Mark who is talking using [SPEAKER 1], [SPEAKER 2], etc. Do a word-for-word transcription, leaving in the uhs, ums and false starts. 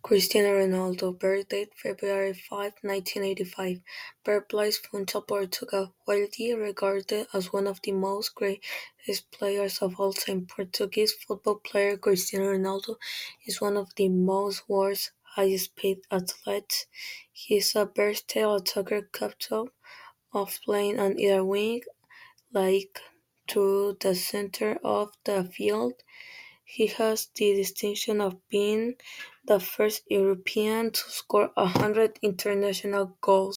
[SPEAKER 1] Cristiano Ronaldo, birth date February fifth, nineteen eighty-five, birthplace Funchal, Portugal. Widely regarded as one of the most greatest players of all time, Portuguese football player Cristiano Ronaldo is one of the most world's highest-paid athletes. He is a versatile attacker capable of playing on either wing, like through the center of the field. He has the distinction of being the first European to score a hundred international goals.